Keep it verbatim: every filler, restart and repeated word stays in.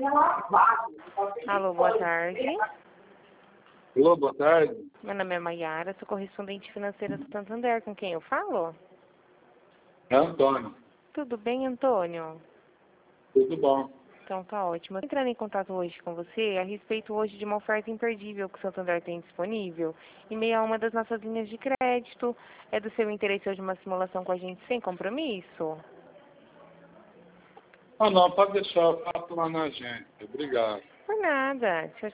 Alô, boa tarde. Alô, boa tarde. Meu nome é Maiara, sou correspondente financeira do Santander. Com quem eu falo? É Antônio. Tudo bem, Antônio? Tudo bom. Então tá ótimo. Eu tô entrando em contato hoje com você a respeito hoje de uma oferta imperdível que o Santander tem disponível em meio a uma das nossas linhas de crédito. É do seu interesse hoje uma simulação com a gente sem compromisso? Ah, não, pode deixar, eu faço lá na agência. Obrigado. Por nada. Tchau,